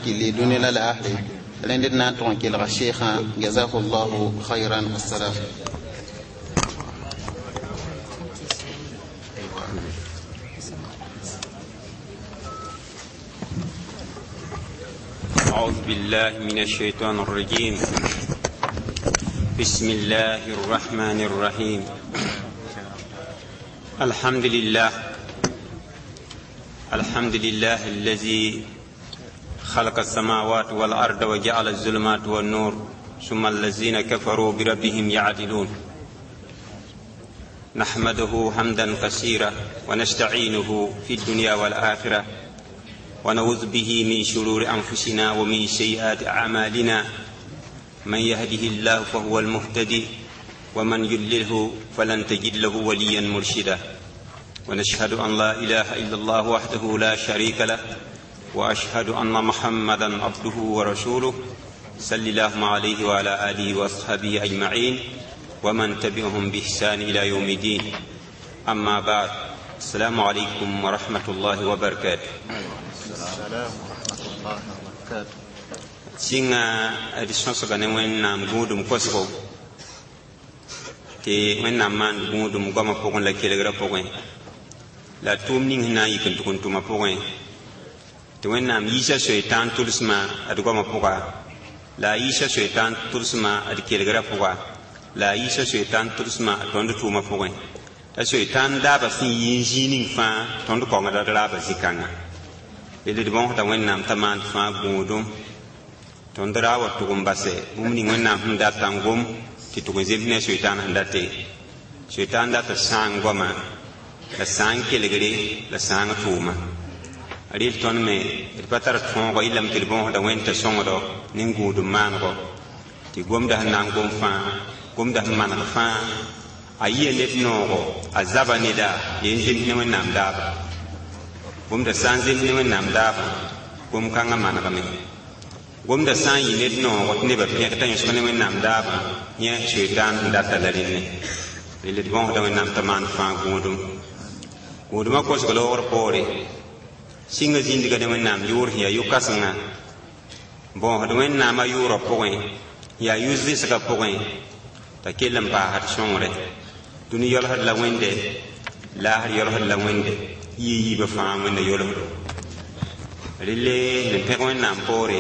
كلي دون لا أهلي لندنا تونكيل الشيخ جزاه الله خيرا. والسلام. أعوذ بالله من الشيطان الرجيم. بسم الله الرحمن الرحيم. الحمد لله الذي خلق السماوات والأرض وجعل الظلمات والنور ثم الذين كفروا بربهم يعدلون. نحمده حمدا كثيرا ونستعينه في الدنيا والآخرة ونعوذ به من شرور أنفسنا ومن سيئات أعمالنا. من يهده الله فهو المهتدي ومن يضلله فلن تجد له وليا مرشدا. ونشهد أن لا إله إلا الله وحده لا شريك له وأشهد أن محمدا عبده ورسوله صلى الله عليه وعلى آله وصحبه أجمعين ومن تبعهم بإحسان إلى يوم الدين. أما بعد. السلام عليكم ورحمة الله وبركاته. السلام ورحمة الله وبركاته. سينا أديسون سكان وين نام غودم كوسكو تي وين نام مان غودم غما بوغن لا كيلغرا بوغن لا تومنين هنا يكن تكون توما بوغن تي وين نام ييشا شيطان تولسما أدغما بوغا لا ييشا شيطان تولسما أد كيلغرا بوغا لا ييشا شيطان تولسما توند توما بوغن تا شيطان دابا سين يينجينين فا توند كونغا دابا زيكانغا ele de bon ta wennam taman fa godum tondra wa tugum basse mumni wennam hunda tangum ti tugun zebne shaitan handate shaitan da ta sangoma la sanke legere la sanga tuma ari ton me il patar ton ko ilam til bon ta wenta songo nin godum mango ti gomda hanangum fa gomda man fa ayi net nogo azaba nida yenzim ne wennam daba gom da san zin ne nam dafa gom kanga mana ba me gom da san yi ne no wat ne ba pe ta yin so ne nam dafa nya shaitan da ta dalin ne le bon da nam taman fa godum ko so lo wor pore singa zin diga de nam yur ya yukasanga bon da nam ma yuro poin ya yuzi saka poin ta kelam ba har shongre duniyar har la wende la har yor har la wende yi ba faam wanda yolo rille ne pe ko nam pore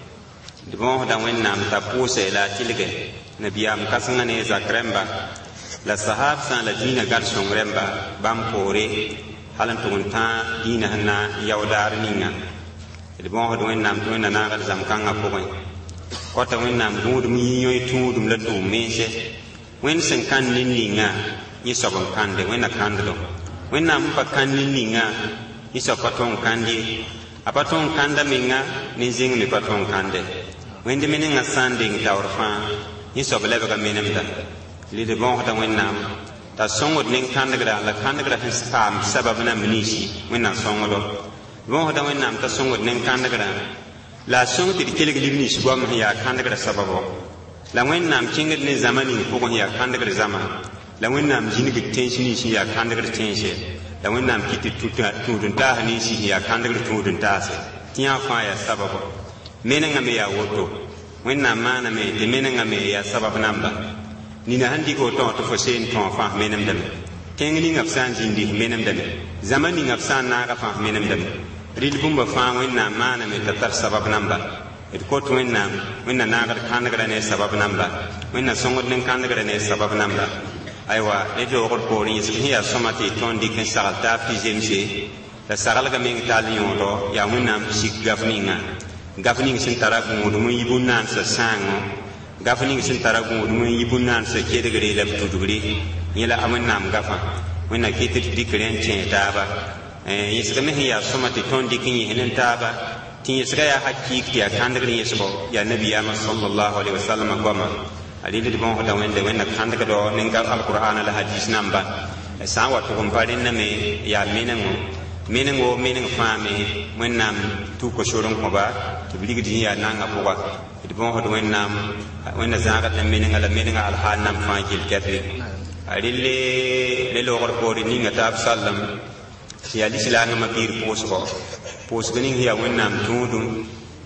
de bon da wen nam ta puse la tilge nabiyam kasanga ne zakremba la sahab san la dina gar songremba bam pore halan to ta dina hanna yawdar ninga de bon da wen nam to na na gar zam kanga ko ko ta wen nam dum yi yoy tudum la dum mese wen sen kan ninga ni sobon kande wen na kandlo when nam pa kandi ninga isa patong kandi apatong kanda minga ninjing mi patong kande when the meaning a sanding tower fa isa beleva ka menem da li de bon hata when nam ta songod ning kandagra la kandagra his tam sabab na minisi when na songodo bon hata when nam ta songod ning kandagra la song ti kele libni shugwa ma ya kandagra sababo la when nam chinged ni zamani ko ya kandagra zaman la wennam jinigi tenshini shi ya kandagar tenshe la wennam kiti tudun ta hani shi ya kandagar tudun ta se tiya fa ya sababu menanga me ya woto wennam mana me de menanga me ya sababu namba nina handi ko to fo sen to fa menam dam tengni ngap san jindi menam dam zamani ngap san na ga fa menam dam ril bumba fa wennam mana me tatar sababu namba it ko to wenna na ga kandagar ne sababu namba wenna songod nen kandagar ne sababu namba aywa ne do ko pori yi ya somati ton dikin salta fi jemse la sagal ga men talion do ya munam sik gafninga sin taragu mu yibunan sa sango gafninga sin taragu mu yibunan sa kedegre la tudugri yela amunam gafa wena kitit dikren chen taba yisga me ya somati ton dikin henen taba tin yisga ya hakiki ya kandagri yisbo ya nabiya sallallahu alaihi wasallam goma ali de bon da wende wenna kandaga do ninga alquran la hadis namba sa wa to comparin na me ya menengo fami wennam tu ko shoron ko ba to biligi di ya nanga ko ba de bon hodo wenna zaga na menenga al hanam fangil kafi alille le lo gor ko ni ngata sallam ya lisla nga mabir posko gani ya wennam tudum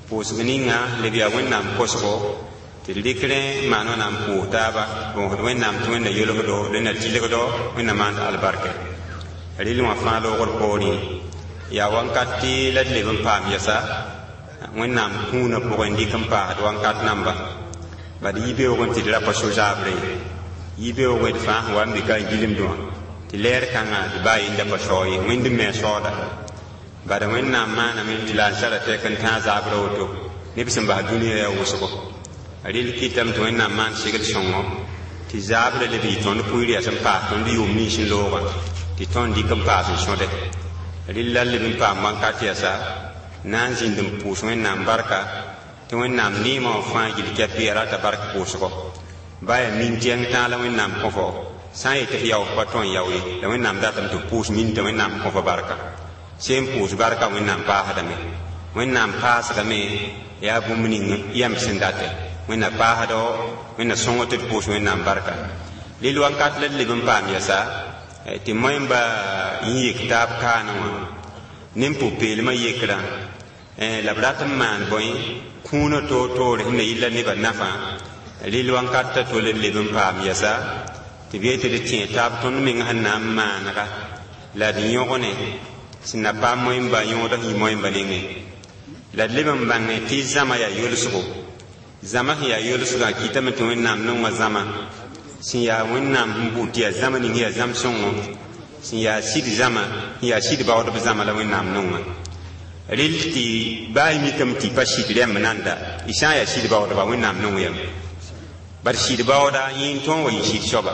pʋʋsg-ninga leb yaa wẽnnaam kosgo tɩ d rɩkrẽ maan wẽnnaam pʋʋs taaba bõosd wẽnnaam tɩ wẽnna yolgdo rẽnna tɩlgdo wẽnna maand albarkɛ rɩl wã fãa loogr poorẽ yaa wãnkat tɩ la d leb n paam yɛsa wẽnnaam kũunã pʋgẽ dɩk n paasd wãnkat namba bad yi-beoog n tɩ d ra pa so zaabre yi-beoogẽ d fãa sẽn wa n be ka n gilimdẽ wã tɩ lɛɛr kãngã tɩ baa yɩ n da pa sao ye wẽnd n me a saooda bada wẽnnaam maaname tɩ la n sara tɛk n tãag zaabrã woto neb sẽn bas dũniyã yaa wʋsgo rel kɩtame tɩ wẽnnaam maan segd sõngo tɩ zaabrã leb yɩ tõnd pʋɩr yaa sẽn paas tõnd yʋʋm nins n loogã tɩ tõnd dɩk n paas n sõde rel la leb n paam wãnkat yɛsa na n zĩnd n pʋʋs wẽnnaam barka tɩ wẽnnaam neemã wã fãa gil kɛp yaa rata bark pʋʋsgo ba yaa min tɩɛng tãag la wẽnnaam kõ fo sã n yetɩ f yao pa tõn yao ye la wẽnnaam datame tɩ f pʋʋs min tɩ wẽnnaam kõ fo barka sen pʋʋs barka wẽnnaam paasdame wẽnnaam paasdame yaa bũmb ning yam sẽn date wẽnna paasdo wẽnna sõngo tɩ d pʋʋs wẽnnaam barka rel wãnkat la d leb n paam yɛsa tɩ moẽmba yẽ yek taab kaanẽ wã ne n pʋ-peelmã yekrã la b rat n maan bõe kũunã toor-toore sẽn na yɩlla nebã nafã rel wãnkatã tol n leb n paam yɛsa tɩ b yetɩ d tẽ taab tõnd meng sẽn na n maanega la d yõgne sẽn na paam moẽmba yõoda sẽn yɩ moẽmba nengẽ la d leb n bãnge tɩ zãma yaa yolsgo zãma sẽn yaa yolsgã kɩtame tɩ wẽnnaam nengã zãma sẽn yaa wẽnnaam sẽn bʋʋd tɩ yaa zãma ning yaa zãm-sõngo sẽn yaa sɩd zãma sẽn yaa sɩd baoodb zãma la wẽnnaam nengã rel tɩ baa y mikame tɩ pa sɩd rɛmb nanda y sã n yaa sɩd baoodba wẽnnaam neng yame bad sɩd baooda yẽ tõog wa yɩ sɩd soaba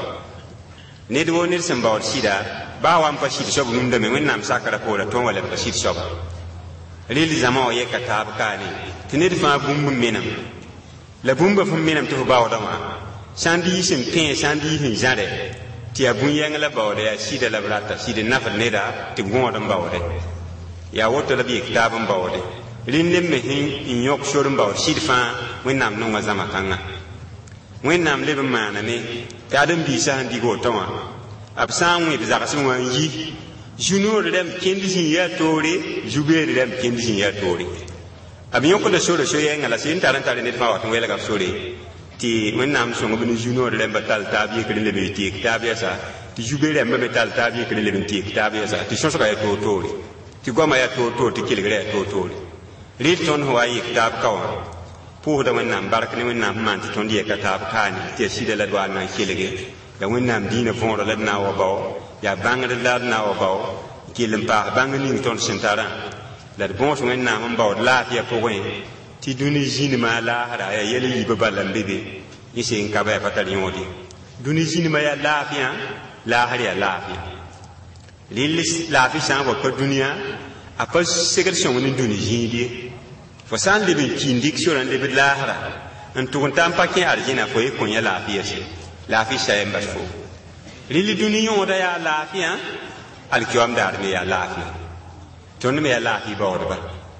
ned woo ned sẽn baood sɩda baa wa n pa sɩd soab rũndame wẽnnaam sakra poola tõog wa lebga sɩd soaba rel zãma wã yɛka taab kaane tɩ ned fãa bũmb n menam la bũmba fõn menam tɩ f baooda wã sã n dɩɩ sẽn pẽ sã n dɩɩ sẽn zãre tɩ yaa bũn-yɛng la baooda yaa sɩda la b rata sɩd n nafd neda tɩ b gõod n baoode yaa woto la b yek taab n baoode rẽnd neb me sẽn n yõk sor n baood sɩd fãa wẽnnaam nengã zãma kãngã wẽnnaam leb n maaname tɩ ãdem-biisã sẽn dig woto wã b sã n wẽb zagsẽ wã n yi zu-noor rãmb kẽnd zĩn yaa toore zu-beer rãmb kẽnd zĩn yaa toore b yõkda sora so-yɛngã la sẽn tar n tare ned fãa wat n welga b sore tɩ wẽnnaam sõngb ne zu-noor rãmbã tall taab yekr n leb n teek taab yɛsa tɩ zu-beer rãmbã me tall taab yekr n leb n teek taab yɛsa tɩ sõsga yaa toor-toore tɩ goamã yaa toor-toor tɩ kelgrã yaa toor-toore rɩd tõnd sẽn wa n yek taab ka wã pʋʋsda wẽnnaam bark ne wẽnnaam sẽn maan tɩ tõnd yɛka taab kaane tɩ yaa sɩda la d wa n na n kelge la wẽnnaam dĩinã võorã la d na n wa bao yaa bãngd la d na n wa bao kell n paas bãng ning tõnd sẽn tarã la d bõos wẽnnaam n baood laafɩya pʋgẽ tɩ dũni zĩnmã laasra yaa yɛl yiibã balla n be be yẽ sẽn ka ba yaa pa tar yõode dũni zĩnmã yaa laafɩyã laasr yaa laafɩ rel laafɩ sã n wa pa dũniyã a pa segd sõng ne dũni zĩig ye fo sã n leb n kiin dɩk sorã n leb d laasra n tʋg n ta n pa kẽ arzẽna fo ye kõ yã laafɩya se laafɩ sa n bas fo rel dũni yõoda yaa laafɩyã alkiwam daar me yaa laafɩ tõnd me yaa laafɩ baoodba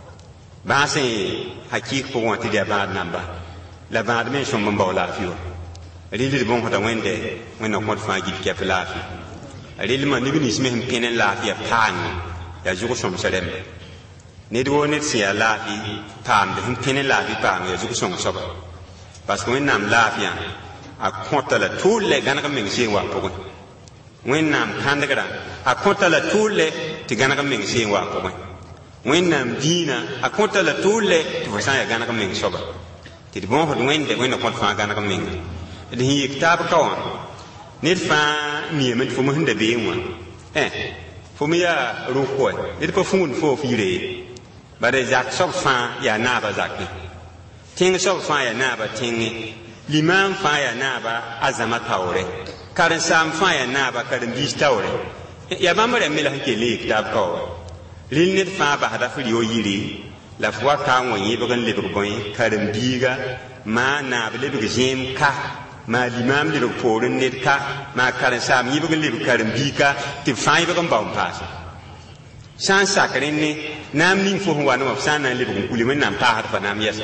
bãasẽ hakɩɩk pʋgẽ wã tɩ d yaa bãad namba la bãad me n sõmb n bao laafɩ wa rel d bõosda wẽnde wẽnna kõt fãa gil kɛp laafɩ rel ma neb nins me sẽn pẽn n laafɩya paangẽ yaa zug-sõmsa rẽmba ned woo ned sẽn yaa laafɩ paamde sẽn pẽn n laafɩ paangẽ yaa zug-sõng soaba parce que wẽnnaam laafɩyã a kõta la tʋʋl lɛ gãneg n meng seen wa pʋgẽ wẽnnaam kãndgrã a kõta la tʋʋl lɛ tɩ gãneg n meng seen wa pʋgẽ wẽnnaam dĩinã a kõta la tʋʋl lɛ tɩ fo sã n yaa gãneg n meng soaba tɩ d bõosd wẽnde wẽnna kõt fãa gãneg n menga d sẽn yek taab ka wã ned fãa miyame tɩ fo me sẽn da been wã fo me yaa rʋk-koɛ ned pa fũud fo f yire ye bare zak soab fãa yaa naaba zakẽ tẽng soab fãa yaa naaba tẽngẽ limaam fãa yaa naaba a zãma taoore karen-saam fãa yaa naaba karen-biis taoore yaa bãmb rẽmb me la sẽn kell n yek taab ka wã rel ned fãa basda f rɩ o yɩre la f wa ka n wa yẽbg n lebg bõe karen-biiga maa naab lebg zẽem ka maa limaam lebg poor n ned ka maa karen-saam yẽbg n lebg karen-biika tɩ b fãa yẽbg n bao n paase sã n sak rẽnne naam ning fo sẽn wa ne wã f sã n na n lebg n kuli wẽnnaam paasd pa naam yɛsa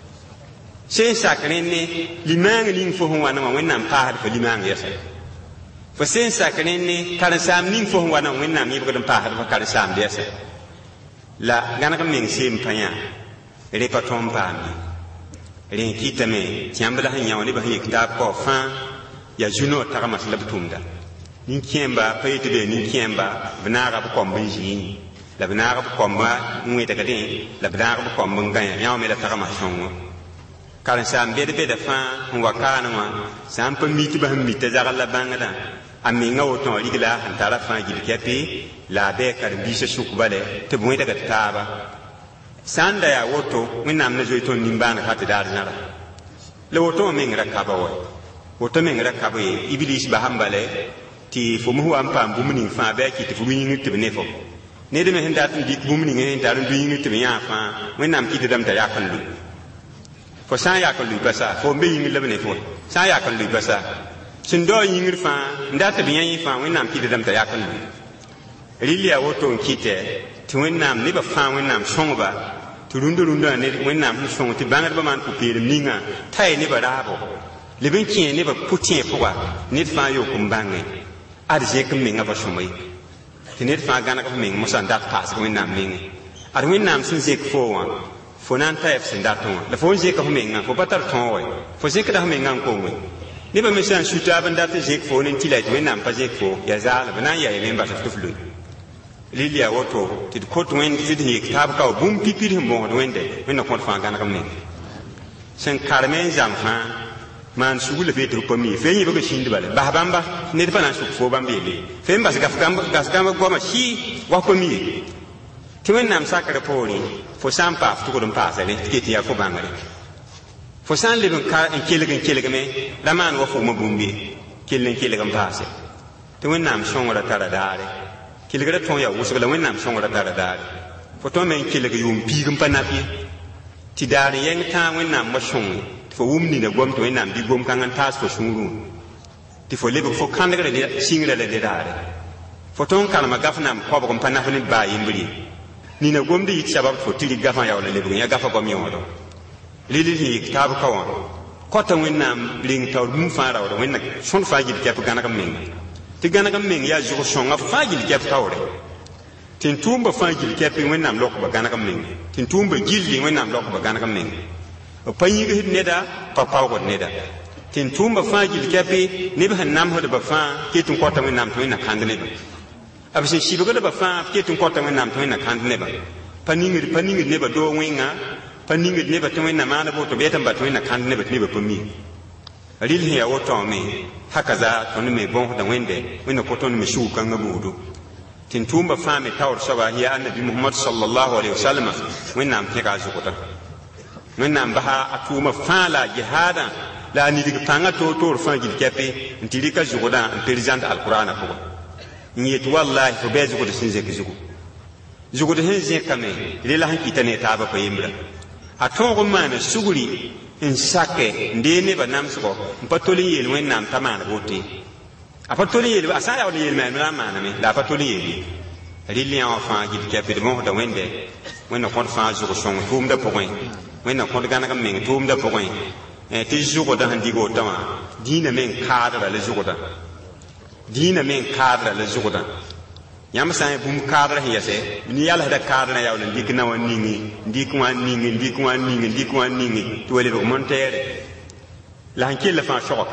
sẽn sak rẽnne limaang ning fo sẽn wa ne wã wẽnnaam paasd pa limaang yɛsa fo sẽn sak rẽnne karen-saam ning fo sẽn wa ne wã wẽnnaam yẽbgd n paasd pa karen-saamd yɛsa la gãneg n meng seem pa yã repa tõnd paame rẽ kɩtame tɩãmb la sẽn yão nebã sẽn yik taab kao fãa yaa zu-noog tagma sẽn la b tʋmda nin-kẽemba pa yetɩ bee nin-kẽemba b naaga b kõmb n zĩig la b naag b kõmba n wẽdgdẽ la b naag b kõmb n gãya yão me la tagma sõngo karen-saam bed-beda fãa n wa kaanẽ wã sã n pa mi tɩ ba sẽn mi t'a zagl la bãngdã a menga wotõ rig la sẽn tara fãa gil kɛpɩ la a bɩ karen-biisã sʋk bale tɩ b wẽdgd taaba sã n da yaa woto wẽnnaam na zoe tõnd nimbãaneg fa tɩ daar zãra la woto wã meng ra kaba wa woto meng ra kab ye iblis basãn bale tɩ fo mos wa n paam bũmb ning fãa bɩ a kɩ tɩ fo yĩngr tɩ b ne fo ned me sẽn dat n dɩk bũmb ning sẽn tar n du yĩngr tɩ b yãa fãa wẽnnaam kɩtdame t'a yak n lʋɩ fo sã n yak n lʋɩ pa sa fo n be yĩngr la b ne fo sã n yak n lʋɩ pa sa sẽn dao yĩngr fãa n dat b yã yẽ fãa wẽnnaam kɩtdame t'a yak n lʋɩ rɩl yaa woto n kɩtɛ tɩ wẽnnaam nebã fãa wẽnnaam sõngba tɩ rũndã ne wẽnnaam sẽn sõng tɩ bãngdbã maan pʋ-peelem ningã t'a ye nebã raabo leb n kẽ nebã pʋ-tẽ pʋga ned fãa yok n bãngẽ ad zẽk n menga pa sõma ye tɩ ned fãa gãneg f meng mosã n dat paasg wẽnnaam mengẽ ad wẽnnaam sẽn zẽk foo wã fo na n ta f sẽn dat wã la fo n zẽka f mengã fo pa tar tõog wa fo zẽkda f mengã n konge nebã me sã n su taab n dat n zẽk foo ne n tɩ la tɩ wẽnnaam pa zẽk foo yaa zaalb na n yaa yeme n bas f tɩ f loe rɩl yaa woto tɩ d kot wẽnd tɩ d yek taab ka wa bũmb pipir sẽn bõosd wẽnde wẽnna kõt fãa gãneg n meng sẽn karme n zãm fãa maan sugl la fee tɩ f pa mi fee yẽbg sĩnd bale bas bãmba ned pa na n sʋk foo bãmb yeele fee n bas gas-gãmb goamã sɩ wa pa mi ye tɩ wẽnnaam sakr poorẽ fo sã n paaf tʋgd n paasa rẽ tɩ ket yaa fo bãngre fo sã n leb n kelgme ra maan wa fʋʋma bũmb ye kell n kelg n paase tɩ wẽnnaam sõngrã tara daare kelgrã tõog yaa wʋsg la wẽnnaam sõngrã tara daare fo tõe me n kelg yʋʋm piig n pa nap ye tɩ daar n yɛng tãag wẽnnaam wa sõnge tɩ fo wʋm nina gom tɩ wẽnnaam bɩ gom-kãng n taas fo sũurẽ tɩ fo lebg fo kãndgrã sɩngrã la dedaare fo tõe n kalma gaf-naam kɔbg n pa naf ne baa yembr ye nina gomd yik sabab fo tɩ rig gafã yaool lebg yã gafa goam yõodo rɩl sẽn yik taab ka wã kɔta wẽnnaam reng taoor bũmb fãa raoodã wẽnna sõd fãa gil kɛp gãneg n meng tɩ gãneg n meng yaa zug-sõnga fãa gil kɛp taoore tɩ n tʋʋmba fãa gil kɛp wẽnnaam lokba gãneg n meng tɩ n tʋʋmba gilli wẽnnaam lokba gãneg n meng pa yĩgsd neda pa paoogd neda tɩ n tʋʋmba fãa gil kɛpɩ neb sẽn namsdba fãa ket n kɔta wẽnnaam tɩ wẽnna kãnd nebã b sẽn sɩbgdba fãa ket n kɔta wẽnnaam tɩ wẽnna kãnd nebã pa ningd nebã doo wẽnga pa ningd nebã tɩ wẽnna maana boto b yɛt n ba tɩ wẽnna kãnd nebã tɩ nebã pa mi rɩl sẽn yaa wotoome haka za tõnd me bõosda wẽnde wẽnna kõ tõnd me sug-kãngã buudu tɩ n tʋʋmba fãa me taoor soaba yaa annabi mohamad sallallahu alaihi wasallam wẽnnaam pẽga a zʋgda wẽnnaam basa a tʋʋma fãa la jihaadã la a nidg pãngã toor fãa gil kɛpɩ n tɩ rɩka zʋgdã n perzãnd alqurana pʋgã n yet wallahi fo bɩa zʋgd sẽn zẽk zugu zʋgd sẽn zẽkame rela sẽn kɩta ne taaba pa yembra a tõog n maana sugri n sake n dee nebã namsgɔ n pa tol n yeel wẽnnaam t'a maaneg wote a pa tol n yeel a sã n yaool n yeel mɛɛm la n maaname la a pa tol n yeele rɩl yã wã fãa gil kɛpɩ d mosda wẽnde wẽnna kõt fãa zʋg-sõng tʋʋmdã pʋgẽ wẽnna kõt gãneg n meng tʋʋmdã pʋgẽ tɩ zʋgdã sẽn dig wotã wã dĩinã me n kaadra la zʋgdã dĩinã me n kaadra la zʋgdã yãmb sã n bũmb kaadrã sẽn yɛsɛ yalsda kaadrã yaool n dɩk na wã ningi n dɩk wã ningi n dɩk wã ningi n dɩk wã ningi tɩ wa lebg mõn-tɛɛre la sẽn kell fãa sɔg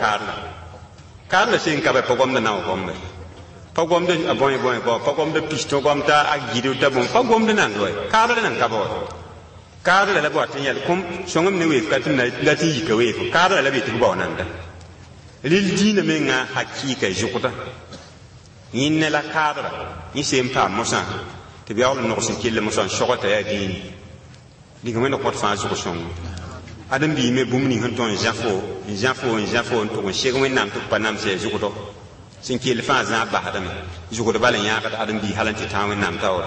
kaadrã sẽn ka bɩ pa gomda na wa gomda pa gomda a bõe pa gomda pistõ gom t'a a gɩd t'a bõe pa gomda nan wa kaadrã nan ka ba wa kaadrã la ba tɩ yɛl kom sõngem ne weef ka tɩ la tɩ yika weef kaadrã la be tɩ b bao nanda rɩl dĩinã mengã hakɩɩka zʋgda yĩnne la kaadra yẽ seen paam mosã tɩ b yaool n nogs n kell mosã n sɔg t'a yaa dĩin dĩnga wẽnna kõt fãa zʋg-sõngo ãdem-biime bũmb ning sẽn tõe n zã foo n tʋg n seg wẽnnaam tɩ b pa namsã yaa zʋgdɔ sẽn kell fãa zã basdame zʋgd bala n yãagd ãdem-bii hal n tɩ tãag wẽnnaam taoora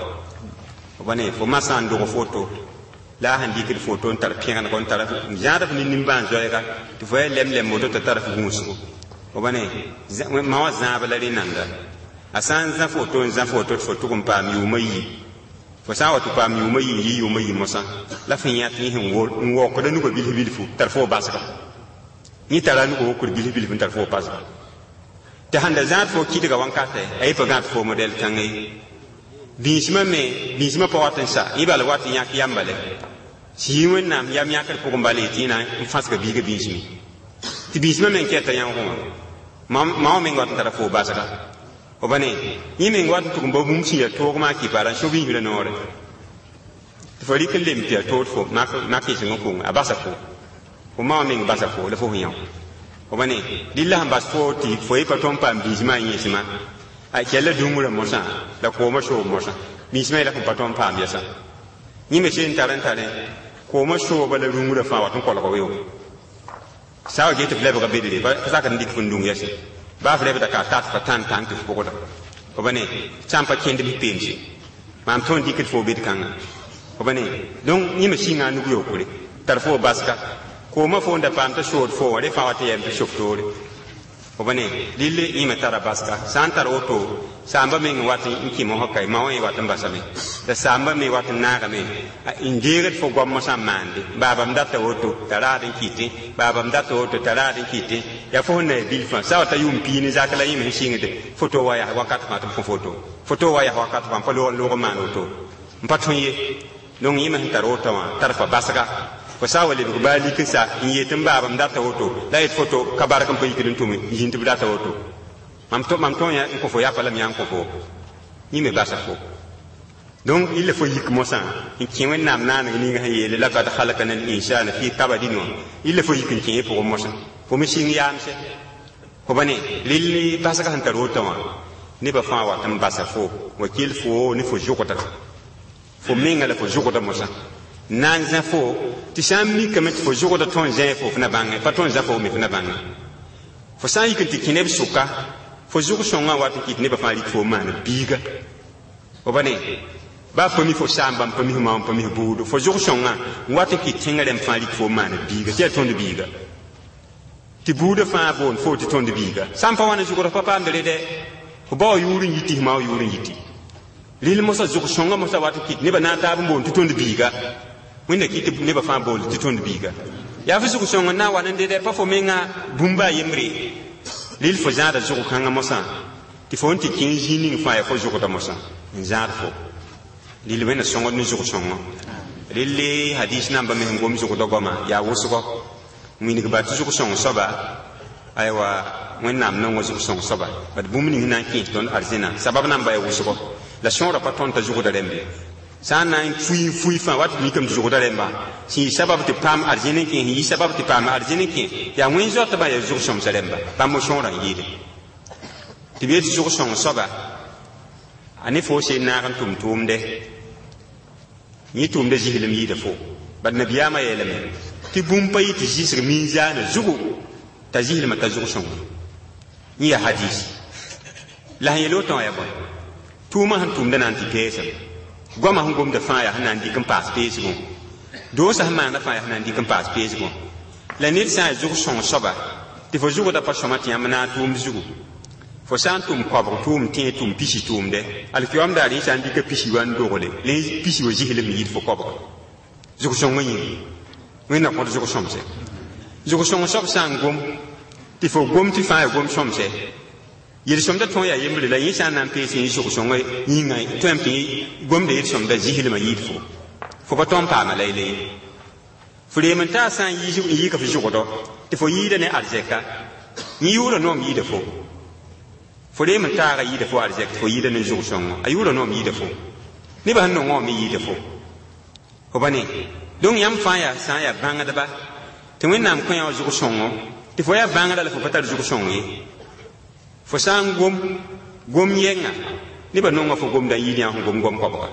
ba ne fo masã n dog foto la sẽn dɩkd foto n tar pẽgnego n tar zãadf ne nimbãan zoɛɛga tɩ fo yaa lɛm-lɛm woto t'a tar f gũusgo ba ne ma wã zãab la rẽ-nanda a sã n zã foto tɩ fo tʋg n paam yʋʋmã yi fo sã n wa tɩ paam yʋʋmã yi n yɩ yʋʋmã yi mosã la fẽn yã tɩ yẽ sẽn waookda nuga bilf-bilfu tar fo basga yẽ tara nuga wokr bilf-bilf n tar fo pasga tɩ sãn da zãad fo kɩdga wãnkatɛ a yɩ pa gãat fo modɛl kãngẽ bĩismã pa wat n sa yẽ bala wat n yãk yambale si wẽnnaam yam yãkr pʋgẽ bale tɩ na n fãsga biiga biisme tɩ biismã me n kɛta yãng wã mao meng wat n tara foo basga f ba ne yẽ meng wat n tʋg n ba bũmb sẽn ya toog maa kɩpa ra sõ biisrã noore tɩ fa rɩk n lem tɩ ya tood fo mak kɩseng n kʋng a basa fo fo mao meng basa fo la fo f yão f ba ne dɩlla sẽn bas fo tɩ fo y pa tõnd paam biismã n yẽsmã a kɛlla dũmbrã mosã la koomã soob mosã biismã y la fõn pa tõnd paam yɛsa yẽ me sẽn tar n tare koomã sooba la rũngrã fãa wat n kolg weo saa wa get tɩ f lebga bedre pa sak n dɩk f n dũng yɛse baa f lebda ka tat fa tãn tãng tɩ f pʋgda f ba ne sãn pa kẽnd b peemse maam tõnd dɩkd fo bed kãngã f ba ne donc yẽ me sɩngã a nug yookre tar fo baska koomã fo n da paam t'a sood fo wã rẽ fãa wa tɩ yɛm tɩ sof toore f ba ne dɩlle yẽ me tara baska sã n tar woto saamba meng wat n kɩm f kae ma wã yẽ wat n basame la saamba me wat n naagame n deegd fo goamã sã n maande baabam data woto t'a raad n kɩtẽ baabam data woto t'a raad n kɩtẽ yaa fo sẽn na ya bil fãa sa wa t'a yʋʋm piine zak la yẽ me sẽn sɩngd foto wa yaa wakat fãa tɩ b kõ foto wa yaa wakat fãa pa loog n maan woto n pa tõe ye donc yẽ me sẽn tar wotã wã tar fa basga fo sa wa lebg baa liksa n yet n baabam data woto la yet foto ka bark n pa yikd n tʋm yĩn tɩ b data woto mam tõe yã n kõ fo yapa la m yã n kõ fo yẽ me basa fo donc il faut yik mosã n kẽ wẽnnaam naaneg ning sẽn yeele lakad halakana al insana fi kabadin wã il faut yik n kẽ ye pʋgẽ mosã fo me sɩng yaamse fo ba ne rel basga sẽn tar wotã wã nebã fãa wat n basa fo wa kell fo ne fo zʋgda fo menga la fo zʋgda mosã na n zã fo tɩ sã n mikame tɩ fo zʋgda tõnd zẽ fo f na bãnge pa tõnd zã fo me f na bãnge fo sã n yik n tɩ kẽ neb sʋka fo zʋg-sõngã wat n kɩt nebã fãa rɩk fo maan biiga fo ba ne ba pa mi fo saamba n pa mi maam pa mi buudu fo zʋg-sõngã n wat n kɩt tẽngã rẽmb fãa rɩk fo maan biiga tɩ yaa tõnd biiga tɩ buudã fãa boond fo tɩ tõnd biiga sã n pa wa ne zʋgrã pa paamd rẽdɛ fo bao yʋʋr n yiti maa yʋʋr n yiti rel mosã zʋg-sõngã mosã wat n kɩt nebã na n taab n boond tɩ tõnd biiga wẽnna kɩt tɩ nebã fãa boond tɩ tõnd biiga yaa fo zʋg-sõng n na n wa n dẽdɛ pa fo menga bũmba a yembre rel fo zãada zʋg-kãngã mosã tɩ fo n tɩ kẽ zĩig ning fãa ya fo zʋgda mosã n zãad fo rel wẽnna sõngd ne zʋg-sõngã rel hadis namba me sẽn gom zʋgda goamã yaa wʋsgɔ wĩneg ba tɩ zʋg-sõng soaba aywa wẽnnaam nonga zʋg-sõng soaba bad bũmb ning na n kẽes tõnd arzẽna sabab namba ya wʋsgɔ la sõora pa tõnd t'a zʋgda rẽmbe sã n na n fui fãa wat mikame tɩ zʋgda rẽmba sẽn yɩ sabab tɩ paam arzẽn n kẽ sẽn yɩ sabab tɩ paam arzẽn n kẽ yaa wẽn zoatbã ya zʋg-sõmsa rẽmba bãmb sõorã n yɩɩde tɩ b yet zʋg-sõng soaba a ne fo seen naag n tʋm tʋʋmdɛ yẽ tʋʋmda zislem yɩɩda fo bad nabiyaamã yeelame tɩ bũmb pa yɩ tɩ zɩsg miizaanã zugu t'a zislmã t'a zʋg-sõng yẽ yaa hadis la sẽn yel wotã wã ya bõe tʋʋmã sẽn tʋʋmda na n tɩ peesem goamã sẽn gomda fãa yaa sẽn na n dɩk n paas peesgẽ doosã sẽn maanda fãa yaa sẽn na n dɩk n paas peesgẽ la ned sã n ya zʋg-sõng soaba tɩ fo zʋgda pa sõma tɩ yãmb na n tʋʋmd zugu fo sã n tʋm kɔbg tʋʋm tẽ tʋm pisi tʋʋmdɛ alkiyaam daar yẽ sã n dɩka pisi wa n dogle le pisi wa zislem n yɩɩd fo kɔbga zʋg-sõngã yĩngi wẽnna kõt zʋg-sõmse zʋg-sõng soab sã n gom tɩ fo gom tɩ fãa ya gom sõmsɛ yel-sõmda tõe yaa yembre la yẽ sã n na n pees yẽ zʋg-sõngã yĩngã tõe n tɩ gomda yel-sõmda zislmã yɩɩd fo pa tõe n paama la yele ye fo reem n taa sã n yɩka fo zʋgdɔ tɩ fo yɩɩda ne arzɛka yẽ yʋʋra noom yɩɩda fo reem n taaga yɩɩda fo arzɛk tɩ fo yɩɩda ne zʋg-sõngã a yʋʋra noom yɩɩda fo nebã sẽn nongã me yɩɩda fo ba ne donc yãmb fãa yaa sã n yaa bãngdba tɩ wẽnnaam kõ yã wa zʋg-sõngo tɩ fo yaa bãngda la fo pa tar zʋg-sõng ye fo sã n gom yɛngã nebã nongã fo gomda n yɩɩd yã sẽn gom kɔbga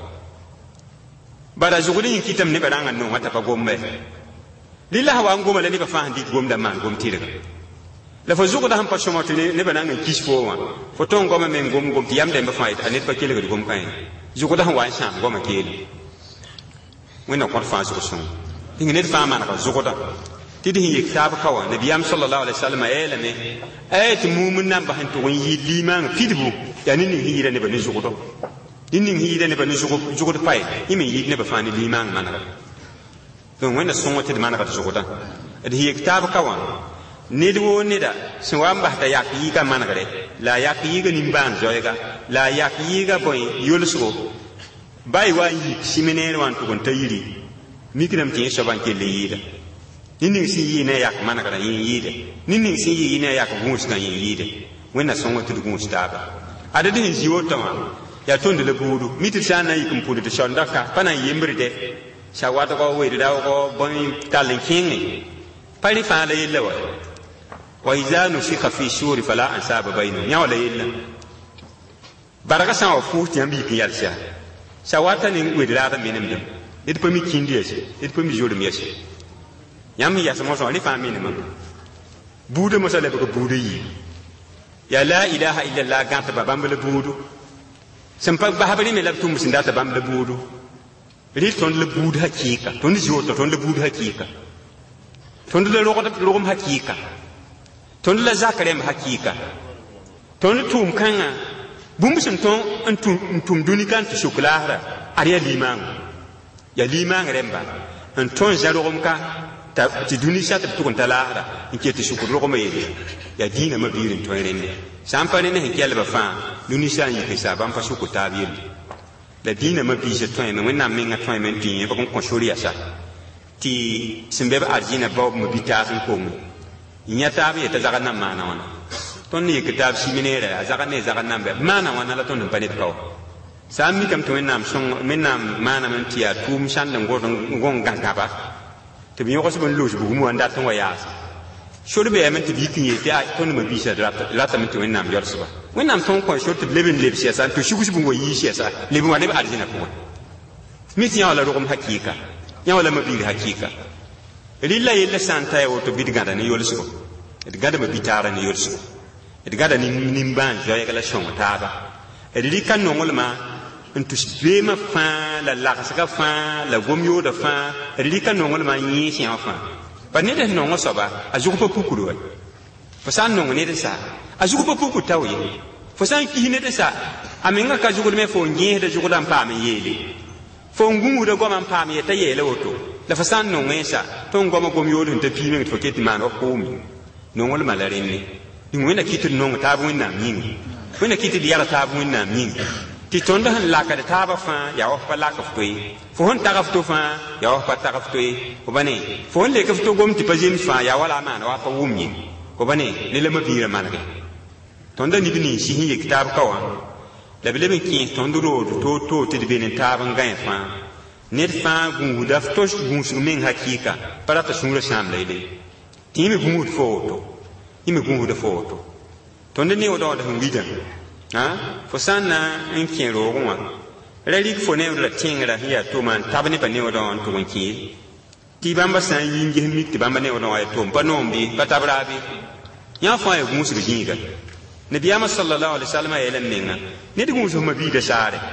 bara zʋgd yĩn kɩtame nebã rãngã nongã t'a pa gomba rɩla sã wa n goma la nebã fãa sẽn dɩk gomda n maan gom tɩrga la fo zʋgda sẽn pa sõma tɩ nebã rãng n kis fo wã fo tõng goma me n gom tɩ yam dẽmbã fãa a ned pa kelgd gom kã ye zʋgda sẽn wa n sãam goma keele wẽnna kõt fãa zʋg-sõng tɩng ned fãa manega zʋgda tɩ d sẽn yek taab ka wã nabiyaam sallallahu alaihi wasallam a yeelame a tɩ muum n namba sẽn tʋg n yɩɩd liimãngã pidbu yaa ne ning sẽn yɩɩda nebã ne zʋgdɔ ne ning sẽn yɩɩda nebã ne zʋgd paye yẽ me yɩɩd nebã fãa ne liimãng manega donc wẽnna sõng tɩ d manegd zʋgdã d sẽn yek taab ka wã ned woo neda sẽn wa n basda yak yɩɩga manegre la a yak yɩɩga nimbãan zoɛɛga la a yak yɩɩga bõe yolsgo ba y wa n yik simeneer wã n tʋg n ta yiri mikram tin so ban ke le yida nin si yi ne yak mana kada yin yida nin si yi ne yak gus kan yin yida wena songo tu gus taba ada din jiwo tama ya tonde le budu mitir sana yi kum pudu to shonda ka pana yimbride shawata ko we da ko bon talin kingi pali fa la yilla wa idha nufikha fi shuri fala ansaba bainahum ya wala yilla baraka sa wa futi ambi kin yalsha shawata ni we da menem dem it po mi kindi ese it po mi jodo mi ese yam ya samo so ni fa minimum budu mo sale ko budu yi ya la ilaha illa allah ganta babam le budu sempak bahabari me labtum sindata bam le budu ri ton le budu hakika ton joto ton le budu hakika ton le logom hakika ton le zakarem hakika ton tum kanga bumbusin ton antum dunikan to shuklahra ariya limang ya limang remba an ton jarogom ka ta ti dunisha ta tukun talahra inke to shukuru ko mayede ya dina mabirin to renne sampane ne hikel ba fa dunisha yi ke sa bam fa shuku tabir la dina mabi je to men na menga to men din ba kon shoriya sa ti simbe ba arjina ba mabita sun ko mu nya tabi ta zaga nan mana wana ton ni kitab siminere zaga ne zaga nan be mana wana la ton bane ko sami kam to men nam mana men tiya tum shan ngon gangaba te bi ko so bon loji bu mu anda ton waya shorbe men te bi kinye te a ton ma bi sa rata men to men nam yor suba men nam ton ko shorte leben leb siasa to shugu bu yi siasa leben wa ne ba arjina ko mi tiya wala rokom hakika ya wala ma bi hakika lilla yella santa ya to bi gada ne yol suba et gada ma bitara ne yol suba et gada ni nimban jo ya kala shon taaba et li kan no ngol ma ntus bema fa la saka fa la gomyo da fa et li kan no ngol ma yi si fa pa ne de no ngo soba ajugo po pukuru wa fa san no ne de sa ajugo po puku tawi fa san ki ne de sa amenga ka jugo me fo nyi de jugo dan pa me yele fo ngungu de goma pa me ta yele woto la fa san no ngesa to ngoma gomyo de ta pi me to keti man o ko mi no ngol ma la renne ni wena kitu no ta bu na min wena kitu di yara ta bu na min ti tonda han la ka de ta ba fa ya o pa la ka ftoi fo hon ta ka fto fa ya o pa ta ka ftoi ko bane fo hon le ka fto gom ti pa jin fa ya wala man wa pa wumni ko bane ne le ma bira man ga tonda ni bini shi hin kitab ka wa la bele ben ki tondo ro to ti de ben ta ban ga fa ne fa gu da fto gu su men hakika para ta sura sham le ti mi gu foto imi gu da foto tonda ni o do da widan ha fo sanna en kin ro gwa rali fo ne la tingra hiya to man tabani pa ne o do to ki ti bamba san yinge mi ti bamba ne o do ay to pa no mbi pa tabrabi ya fa e gu su jinga nabiyama sallallahu alaihi wasallam ya lan menga ne di gu su ma bi da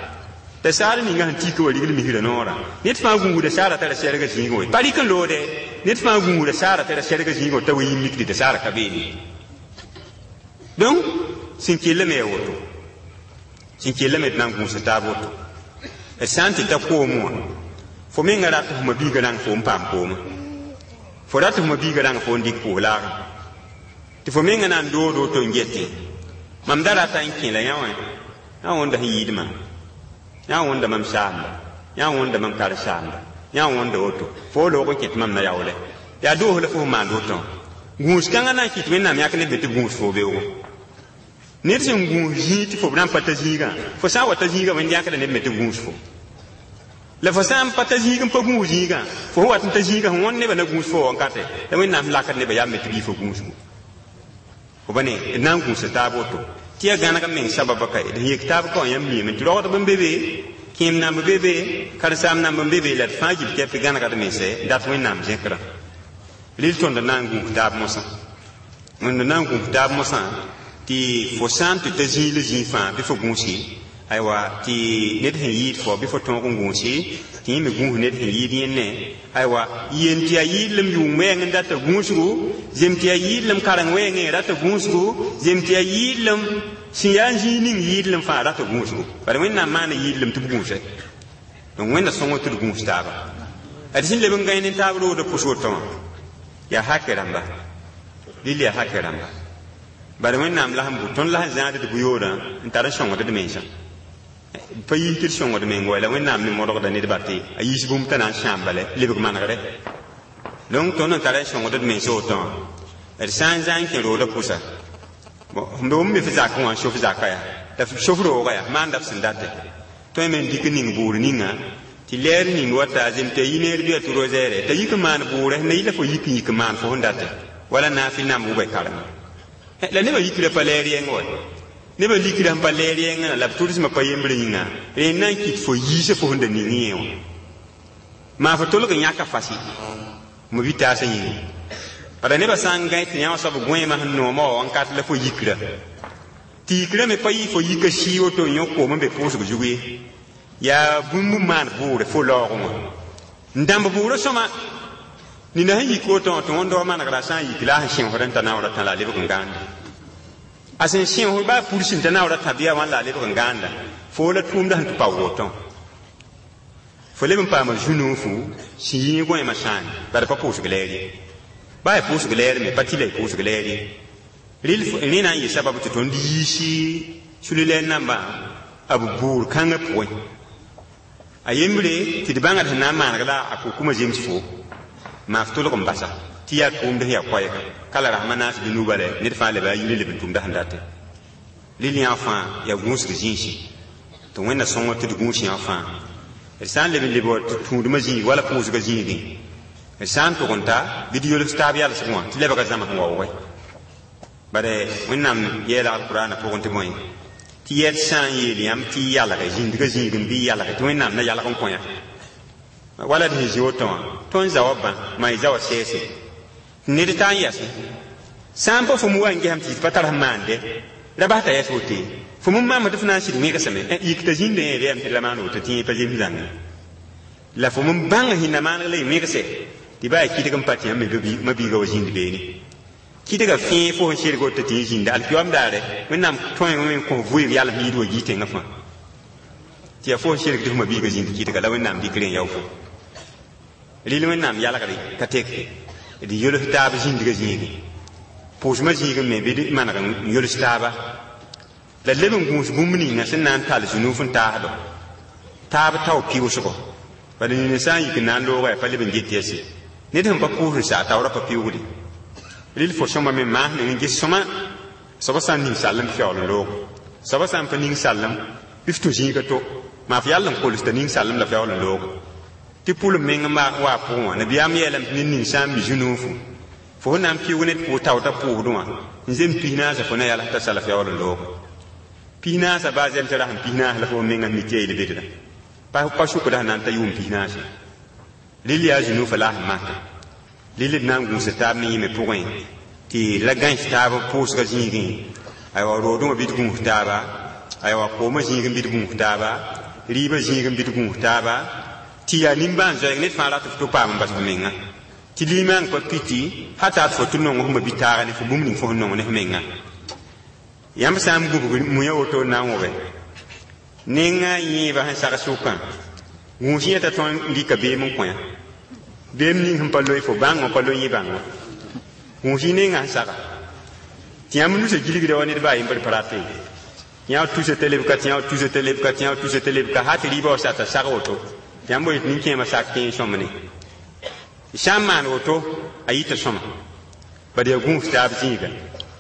sare ni ngan ti ko ri mi hira nora ne fa gu da sare ta da sare ga jingo pari kan lo de ne fa gu da sare ta da sare ga jingo ta wi mi ti da sare ka be ni donc sin kille me woto sin kille me nan gu sa ta woto e santi ta ko mo fo me ngara to ma bi ga nan fo mpam ko ma fo da to ma bi ga nan fo ndik ko la ti fo me ngana ndo to ngeti mam dara ta in kille yawan ya wonda hidima ya wonda mam shamba ya wonda mam kar shamba ya wonda woto fo lo ko ket mam na yawle ya do ho le fo ma do to gus kanga na kit men na mi akne beti gus fo be wo ne tin gus ti fo bran patajiga fo sa wata jiga men ya kada ne beti gus fo la fo sa patajiga po gus jiga fo wata tajiga won ne ba na gus fo on kate da men na la kada ne ba ya meti bi fo gus ko bane nan gus ta boto tiya gana ka men sababa kai da yi kitab ko yam mi men tiro to bembebe kim na bembebe kar sam na bembebe la fajib ke fi gana ka men se dat wen nam zekra lil ton da nan gu kitab mosa mun nan gu kitab mosa ti fo sant te zile zi fa bi fo gunsi aywa ti net hen yid fo bi fo ton gunsi ti me gu net hen yid ne aywa yen ti ayi lem yu men nda ta gunsu zem ti ayi lem karang we nge ra ta gunsu zem ti ayi lem siyan ji ning yid lem fa ra ta gunsu bare men na man yid lem tu gunse donc when na songo tu gunsu ta ba adin le ben gainen ta bro de puso to ya hakeramba lili ya hakeramba bare men nam laham buton la zade de buyora intara shongo de mensa payi kir shongo de mengo la wenna mi moro da ne de batte ayi bum tanan shambale le bu managare donc ton tare shongo de men so ton er san zan ke ro da pusa bo ndo mi fi zakon wa shofi zakaya da shofro ga ya man da sin datte to men dikini buru ninga ti ler ni wata zim te yiner bi to rozere te yik man buru ne ila fo yik man fo ndatte wala na fi nam bu be kalama la ne ba yikira paleri ngol ne ba likira paleri ngana la tourisme pa yembre ninga e nan kit fo yise fo hunda ni ngiyo ma fa tolo ga nyaka fasi mo vita sa yingi para ne ba sanga ti nyawa sabu gwen ma no mo an kat la fo yikira ti kira me pa yi fo yika shi o to nyoko mo be posu juwe ya bumbu man buru fo lo mo ndamba buru soma ni na yi ko to ndo man ga san yi kila shin horan ta na ora ta la le ko nganda asen shin ho ba pursin ta na ora ta biya wan la le ko nganda fo la tum da pa woton fo le pa ma junu fu si yi ko ma san ba pa posu gleri ba posu gleri me patile posu gleri ril ni na yi sababu to ndi shi sulile namba abu bur kanga point ayembre ti de banga na man ga akukuma james fo ma ftolo ko mbasa ti ya kum de ya koy kala rahmana fi nubale nit fa le ba yule le bitum da handate lili enfant ya gus ginshi to wena songo to gus enfant e san le le bot tu de maji wala pose ga jingi e san to konta video le stab ya le suma ti le ba ga zama ko wo bare wenam yela alquran ko konti moy ti yel san yeli am ti yala ga jingi ga jingi bi yala ga to wenam na yala ko ya wala de joton ton zawaba mai zawa sese ni de tan yas sampo fu mu wangi ham ti patar mande da bata yas wote fu mu mamma de fana shi mi ka same yikta jinde de am la manu to ti pa jim zang la fu mu bang hinna man le mi ka se ti ba ki de kam pati am bi ma bi ga wajin de ni ki de ga fi fo shi go to ti jinde al kiwam dare men nam ton men ko vuir yalla mi do yite ngafa ti fo shi de ma bi ga jinde ki de ga la men nam bi kren yaw fo lili wẽnnaam yalgre ka teke d yols taab zĩndga zĩigi pʋʋsmã zĩig me bɩ maneg n yols taaba la leb n gũus bũmb ninga sẽn na n tall zu-nuuf n taasdo taab tao pɩʋʋsgo bala nina sã n yik n na n looga ya pa leb n get yɛse ned sẽn pa pʋʋs n saa taoorã pa pɩʋʋgde rɩl fo sõma me maas ning n ges sõma soaba sã n ning sallem fɛool n loog soaba sã n pa ning sallem bɩ f tũ zĩiga to maa f yall n kols t'a ning sallem la fɛool n loog ti pul meng ma wa puwa na biam yelam nin sam mi junufu fo na pi wonet pu tawta pu duma nzem pina sa fo na yala ta sala fiawlo lo pina sa bazem tara han pina la fo menga mi teyde bedda pa shu ko da nan ta yum pina sa lili ya junufa la maka lili nan gu sa tab ni me puwen ti la gan staba pu sa jingi ay wa ro dum bi gu taba ay wa ko ma jingi bi gu taba riba jingi bi gu taba ti ya nimban zo nget fa la to pa mbas menga ti liman ko piti hata fo to no mo bitara ni fo bumni fo no ne menga yam sam gubu mu yo to na ngobe ninga yi ba han saka sukan mu shi ta ton ndi ka be mun koya be min hum palo fo bango palo yi bango mu shi ninga saka ti am nu se giligi de woni ba yi bar parate ya tu se telebka ti ya tu se telebka ti ya tu se telebka hati riba sa ta saka oto jambo it ninke ma sakke somne shaman oto ayita soma bade gun stab zinga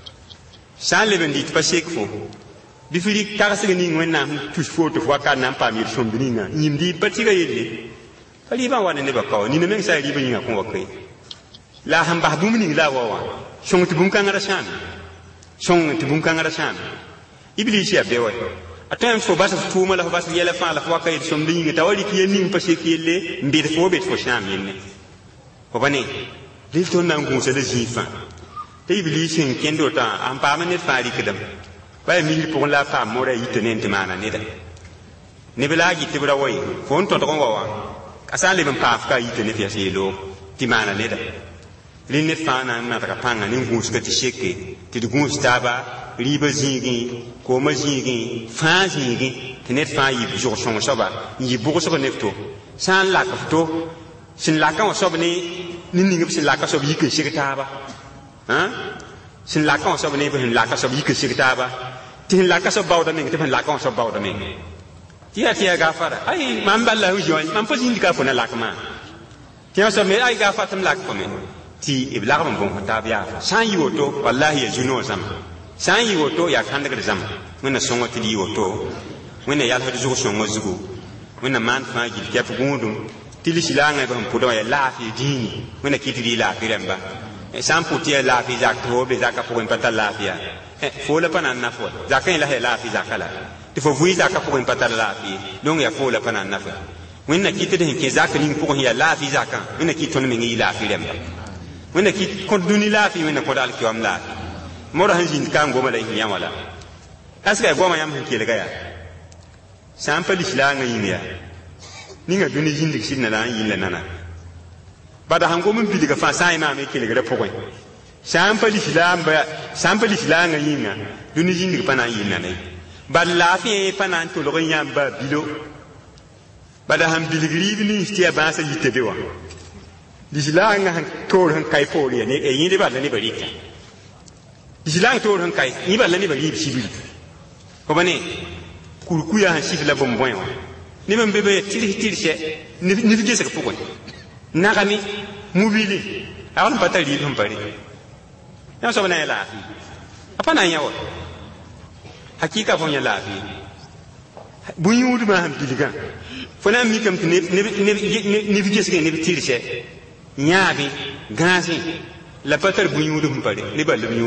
sale ben dit pasek fo bi fili karasga ni ngena tous foto fo ka nan pa mi sombinga nyimdi patiga yelle fali ba wana ne ba ko ni ne men sa riba yinga ko wakai la hamba bumni la wawa shong tibum kan ngara sham shong tibum kan ngara sham iblis ya bewa atan fo basa tuma la basa yela fa la fo kay som lingi tawali ki ning pa se ki le mbir fo bet fo sham yenne ko bane dil ton nan gun se de jifa te iblis en kendo ta am pa manet faari kedam ba mi pour la femme mora yitenen te mana ne da ne bela gi te bra woy fo on to ko wa asa le ban pa fa yitene fi se lo ti mana ne da linne fa na na ta panga ni gun se ti sheke ti gun staba riba zĩigi kooma zĩigi fãa zĩigi tɩ ned fãa yɩ zʋg sõng soaba n yɩ bʋgsg neb to sã n lak f to sẽn laka wã soab ne ning b sẽn laka soab yik n sig taaba sẽn laka wã soab ne b sẽn laka soab yik n sig taaba tɩ sẽn laka soab baooda meng tɩ b sẽn laka wã soab baooda meng tia gafara ai man balla hu joy man posin ka fona lakma tia so me ai gafatam lak ko me ti ibla ko bon ta biya san yi woto wallahi ya juno zam san yi woto ya kan daga zam wona songo ti yi woto wona ya hadu zugo songo zugo wona man fa gi ke fu gundum tili silanga ba pudo ya lafi dini wona kitiri lafi ramba san putia lafi zakto be zakka ko en pata lafiya fola panan na fo zakai la lafi zakala ti fo vui zakka ko en pata lafi donc ya fola panan na fo wona kitide hin ke zakka ni ko ya lafi zakka wona kiton mi ngi lafi ramba wona kit ko duni lafi wona ko dal kiwam lafi mora hanjin kan goma la hin yamala aska goma yam hin ke daga ya san pa lislanga yinya ninga duni jindik sidna la yin la nana bada hango mun bidiga fa sai ma me kele gare pokoi sampali filanga yinga duni jindik pana yin nana balla fi pana to lo yamba bilo bada ham biligri ni stia ba sa yitebe wa lislanga han to han kai poli ne e yin de balla ni barika lislanga to han kai ni balla ni bari sibili ko bane kurkuya han sifla bombon wa ni men bebe tilse ni fije sa pokoi nagami mubili awon patali dum bari ya so bana la fi apana yawo hakika fon ya la fi bunyudu ma ham biliga fona mi kam ne fije sa ne tilse nyaabi gansi la patar bunyudu bari ne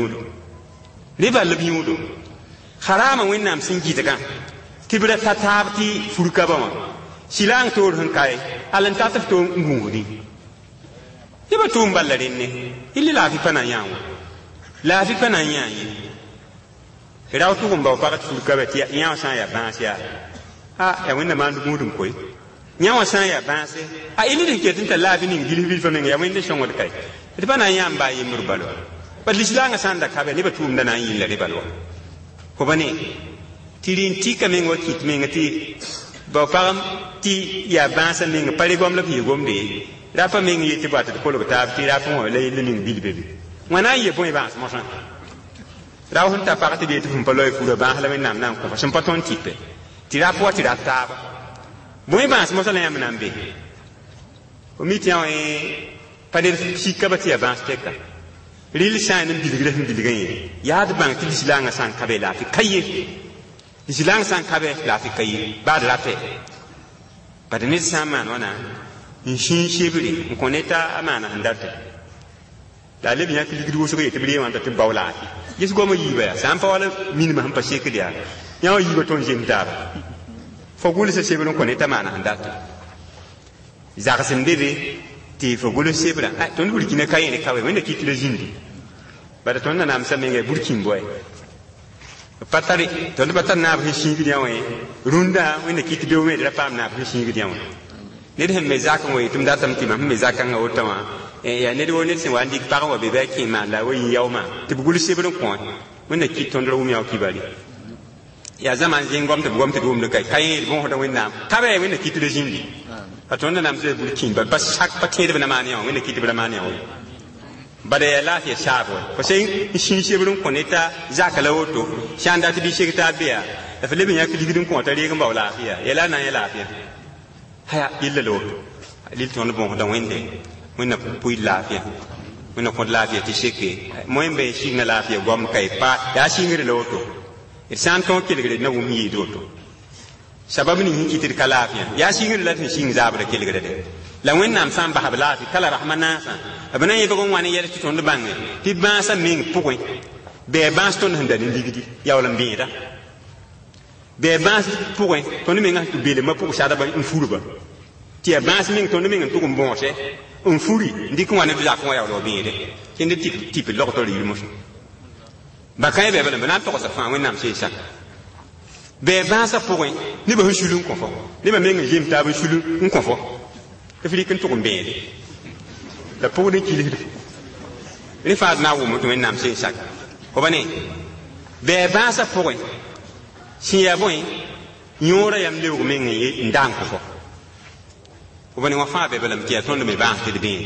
bal bunyudu harama wennam singi daga tibra tatabti furka ba silang tor han kai alan tataf to ngudi iba tum ballarin ne illi la fi pana yawo la fi pana yayi raw tu gumba fakat fulka ba tiya yawo san ya bansia ya wanda man ngudum koy yawo san ya banse illi de ketin ta la fi ning gili fi fa men ya wanda shon wad kai ti pana yam ba yi murbalo ba lislanga san da kabe ni ba tum da nan yin la ribalo ko bane tirin tika men wakit men ti ba fam ti ya bansa ning pare gom la fi gom de da pa men yiti ba ta ko lo ta ti da fon le le ning bil bebe wana ye bon ba mo san da hon ta pa ti de tum pa lo fu da ba la men nam nam ko sam paton tipe ti da po ti da ta ba bon ba mo san la yam nam be o mi ti an pa de fi ka ba ti ya ba steka ril san nin bil ganye ya da ban ti silanga san ka be la fi kaye Isilang sang kabe la fi kai ba de la pe bada ne saman wana in shin shebiri in koneta amana handata la le biya kili gidu so ke tibiri wan ta bawla yes go mo yiba sam pa wala minima ham pa shekri ya yaw yiba ton jem dar fo gule se shebiri koneta amana handata zaka sembebe ti fo gule shebira ton burkina kai ne kawe wanda kitile jindi bada ton na nam samenge burkin boy patari to ne batar na bi shingi diawe runda wanda kiti do me da pam na bi shingi diawe ne de me zakan we tum datam ti ma me zakan o tama ya ne do ne sin wandi pa wa be ba ki ma la we yawma ti bugul sebron ko wanda kiti ton do mi ki bari ya zaman jingom te bugom te dum de kai bon hoda wanda ka be wanda kiti do jingi atonda nam se bulkin ba bas sak patin de na mani wanda kiti bra mani bada ya lafiya sabo ko sai shin shebirun koneta zakala woto shanda ti bi shirta biya da filibin ya kidi gidin ko ta rigan ba lafiya ya lana ya lafiya haya illa lo lil ton bon da wende wonna pui lafiya wonna ko lafiya ti sheke moyembe shi na lafiya gom kai pa ya shi ngire lo to irsan ton kiligre na wumi do sababu ni hinki tir kalafiya ya shi ngire lafiya shi ngabra kiligre de la wennam san ba hablafi kala rahmanasa abana yego gon wani yere ton de bangi ti bansa ming pugoi be banston handa ni digidi yawlam biida be bans pugoi ton mi nga bele ma pugu sada ba nfuruba ti bans ming ton mi nga tugu mbonse nfuri ndiko wani bi zakon yawlo biide kende tip lokto li mo ba kay be bana to sa fa wennam se sak be bansa pugoi ni ba hulun ko fo ni ba ming jim ta ba hulun ko fo te fili kan tugu biide la pour de kili ni fa na wo mutu nam se sak ko bane be ba sa pour si ya boy nyora yam le ko men yi ndang ko ko bane wa fa be belam ti aton me ba te de bin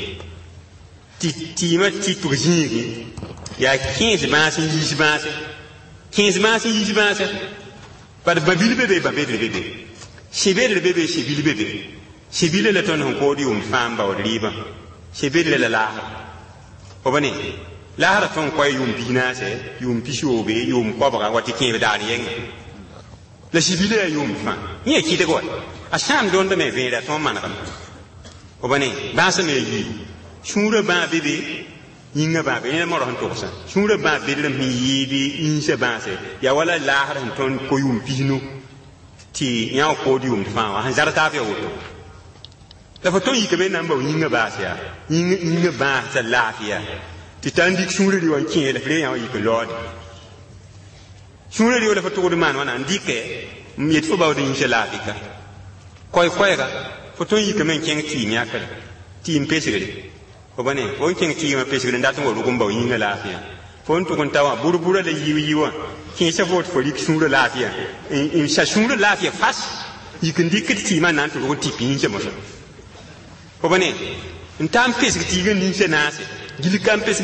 ti ma ti pour jiri ya 15 ba si 10 ba 15 ba si 10 ba ba de babil be shibel bebe shibil bebe shibile la ton ko dium fam ba riba shibile la la obane la har ton ko yum bina se yum pishobe yum ko ba wati kin da ni yeng la shibile yum fa ni ki de go asham don da me ve da ton man kam obane ba se me yi shura ba bebe yinga ba be ne mo ron to sa shura ba be le mi yi di inse ba se ya wala la har ton ko yum pinu ti nya ko di fa wa han zarata fe woto la foto yi ke be nan ba yinga ba se ya yinga ba sa lafiya ti tan dik shura di wan kin le fle ya yi ko lord shura di wala foto ko man wana ndike mi et fo ba di inse lafika koy ga foto yi ke men ken ti nya ka ti impesere obane on ken ti ma pesere ndat ngo rugum ba yinga lafiya fon to kon tawa burbura da yiwa kin sa fot fo lik shura lafiya in sa shura lafiya fas yikin dikit ti ma nan to ko ti pin se mo so obane in tam pes ti gan nin se nase gili kam pes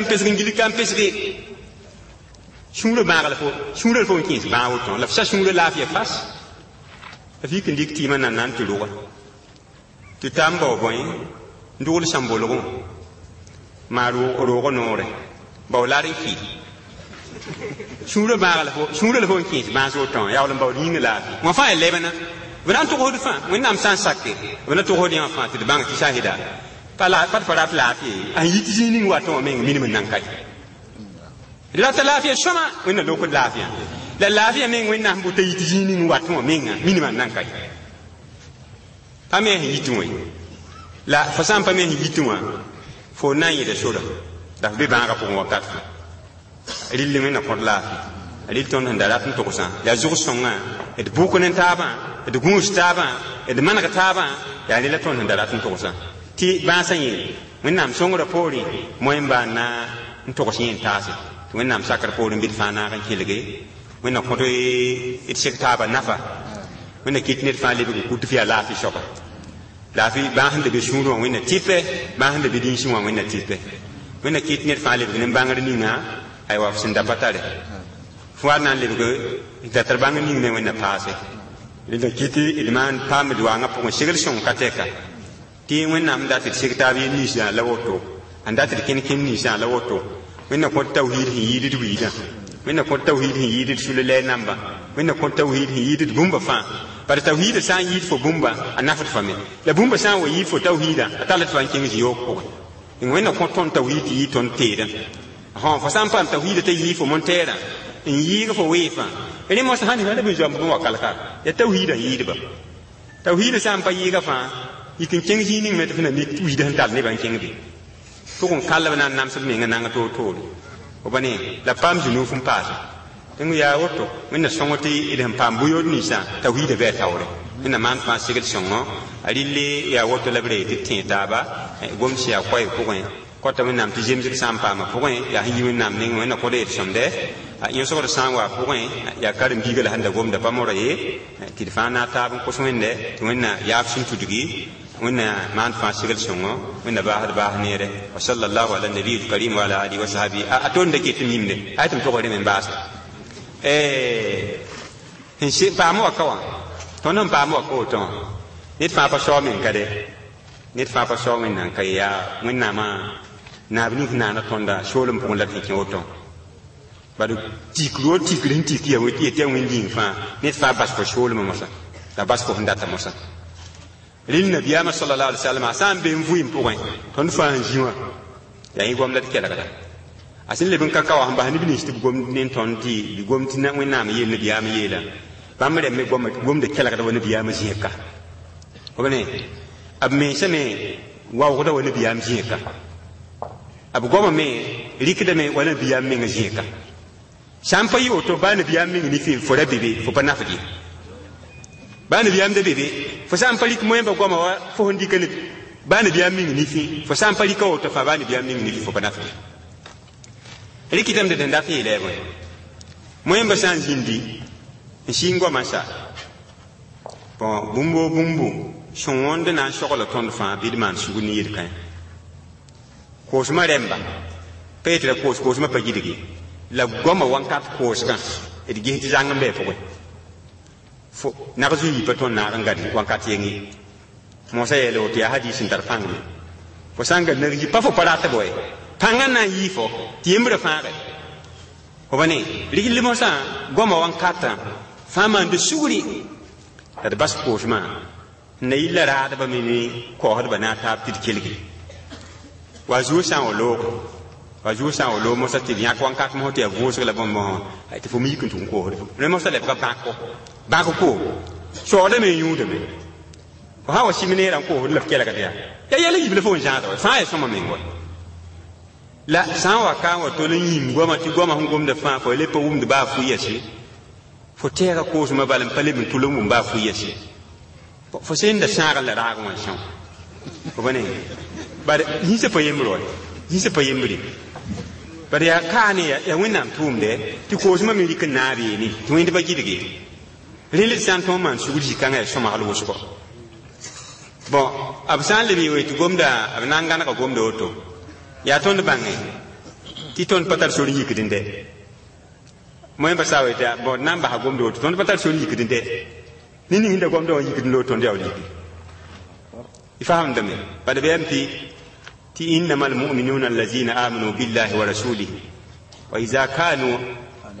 shura ba ga fo shura fo kin ba wo ton la sa shura lafiya fas afi kin dik ti ma nan to ro ti tam ba boy ndul sambolo maru ro nore ba lari fi shura ba la fo kin ba so ton ya wala ba ni la mo fa lebana bana to ho fa when am san sakke bana to ho di fa ti bang ti shahida pala pat para la fi an yi ti ni wa to men min nan kai la ta lafiya shoma when lo ko lafiya la lafiya men when am bu ti ti ni wa to men min nan kai ame yi tu la façon pas même hituma fo nan yi da shoda da be ba ga ko wakat rille men na ko la ali ton handa la tun to ko san ya zugo songa e de buko nen taba e de gunus taba e de manaka taba ya ni la ton handa la tun to ko san ti ba san yi men nam songo da pori moyemba na to ko sin tase to men nam sakar pori bit fana kan kelege men na ko to e taba nafa men na kitnet fa le be ku tu fi ala fi shoka la fi ba hande be shuru on wina tipe ba hande be din shi on wina tipe wina kit net fa le be bangar ni na ay wa sin da patale fuar nan le be da tar bangar ni ne wina passe le da kiti ilman pam do nga po shigel shon kateka ti wina am da ti shigta bi ni sha la woto anda ti kin ni sha la woto wina ko tawhid hi yidi wi da wina ko tawhid hi yidi sulele namba wina ko tawhid hi yidi bumba fa par tawhid san yid fo bumba anafat fami la bumba san wa yid fo tawhida atalat fan king yo ko in wena ko ton tawhid yi ton teda ha fa san pam tawhid te yi fo montera in yi fo wefa ene mo san ha da bi jom ko kalka ya tawhid yi ba tawhid san pa yi ga fa yikin king yi ning met fina mi wi dan tal ne ban king bi to kon kala nan nam se mi ngana to o bane la pam junu fum pa tengu ya woto minna songoti idem pambuyo ni sa tawhid be tawre minna man fa sigil songo alille ya woto labre ti taba gomsi ya koy ko ko to minna ti jemzik sampa ma ko ya hi minna ning minna ko de somde yin so ko sangwa ko ya karim bigal handa gomda pamora ye ti fana tab ko sonde to minna ya fsun tudugi minna man fa sigil songo minna ba nere wa sallallahu ala nabiyil karim wa ala alihi wa sahbihi aton de ke timinde aytum to ko de men basa hin shi pa mo ka to non pa mo ko to nit fa pa so min ka de nit fa pa so min nan ka ya mun na ma na bi na na tonda sholum pon la ti ko to ba du tikro tikrin tiki ya weti te win din fa nit fa bas ko sholum mo sa da bas ko ndata mo sa lin nabi ya sallallahu alaihi wasallam asan be mvu im point ton fa jiwa ya yi gom la ti kala asin lebin kakawa hamba ni bin shi gom nin ton ti bi gom ti na wina ma yel nabiya ma yela ba ma de me gom de kala da wani biya ma jeka ko bane ab me shame wa ko da wani biya ma jeka ab goma me rikida me wani biya ma jeka shampa yi oto ba na biya ma ni fi fo da bebe fo pa nafdi ba na biya ma de bebe fo shampa lik mo ba goma wa fo hondi kan ba na biya ma ni fi fo shampa lik ko to fa ba na biya ma ni fi fo pa nafdi rikitam de denda fi lewe moyemba san jindi shingo masa bon bumbu shonwonde na shokolo ton fa bidman suguni yirkan ko sma remba petre ko sma pagidigi la goma wankat ko ska edigi ti zangambe fo fo nagzu yi paton na ngari wakati yengi mo sai lo ti hadisin tarfang fo sanga nagi pa fo parata boy panga na yi fo ti yembre faare ko bane rigil mo sa goma wankata fama de suguri da bas ko shma na illa ra da ba mini ko hada bana ta tit kelgi wa zu sa o lo mo sa ti nya ko wankat mo ti avu so la bon mo ai ti fo mi kun tun ko le mo sa le ba ko so da me yu de me ko ha wa simine ran ko la kela ka ya ya le yible fo ja da fa ya so ma me ngo la sa wa ka wa to le yim goma ti goma hum gom de fa ko le po wum de ba fu yesi fo tera ko so ma balam pale min tulum mum ba fu yesi fo sen da sa la ra ko so ko bane ba yi se po yemro yi se po yemri ba ya ka ne ya winam tum de ti ko so ma mi rik na bi ni to inde ba gidige rele san to man suguri kan ya so ma halu so bon absan le bi we to gomda abnan gana ka gomda oto ya ton bangi ti ton patar sori yikidinde moy ba sawe ta bon namba ha gomda oto ton patar sori yikidinde nini hinda gomda on yikidindo ton diaw liki ifaham dame bada be amti ti innamal mu'minuna allazina amanu billahi wa rasulihi wa idza kanu